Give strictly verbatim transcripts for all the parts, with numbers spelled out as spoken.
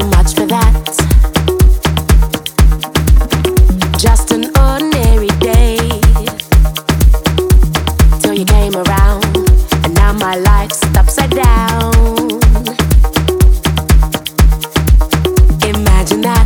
much for that. Just an ordinary day till you came around, and now my life's upside down. Imagine that.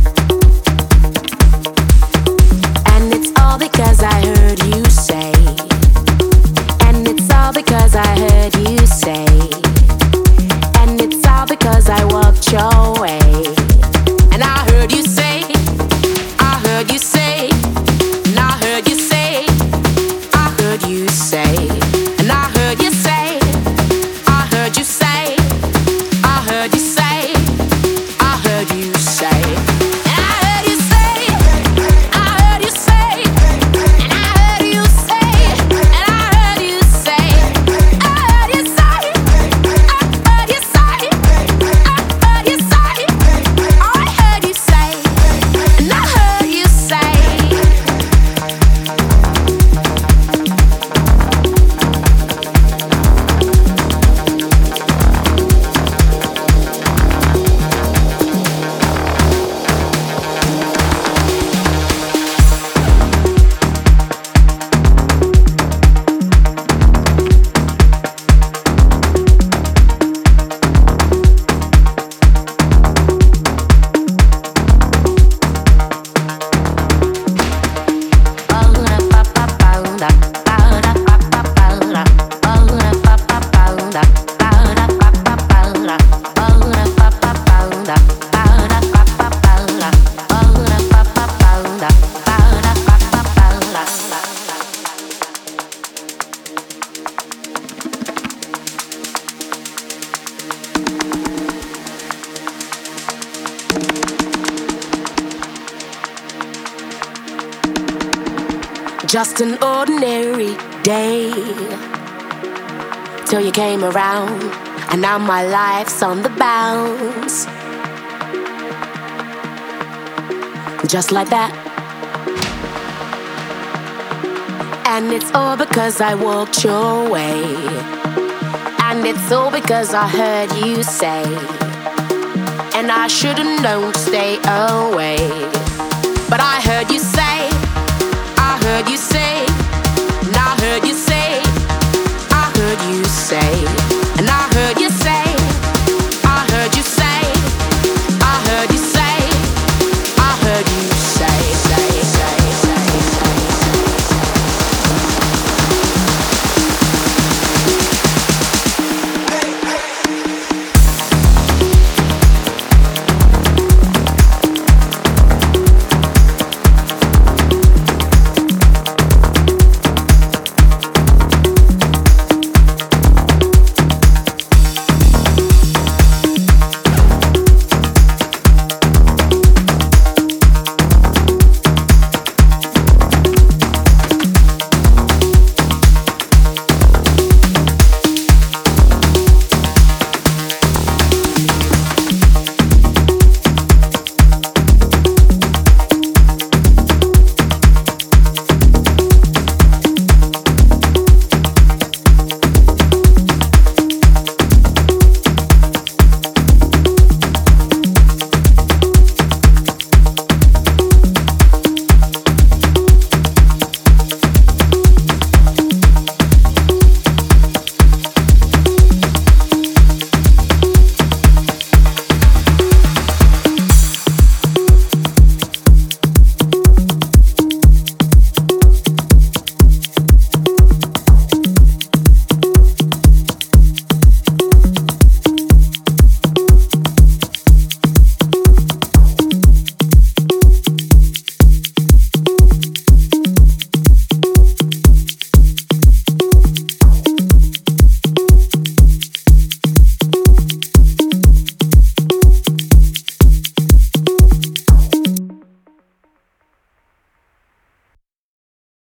And it's all because I heard you say. And it's all because I heard you say. And it's all because I walked your way. And I heard you say, I heard you say, and I heard you say, I heard you say, and I heard you say, I heard you say, I heard you say, I heard you say, and I heard you say, I heard you say, and I heard you say, and I heard you say, I heard you say, I heard you say, I heard you say, I heard you say, and I heard you say. Just an ordinary day till you came around, and now my life's on the bounce. Just like that. And it's all because I walked your way. And it's all because I heard you say. And I should've known to stay away. But I heard you say, I heard you say,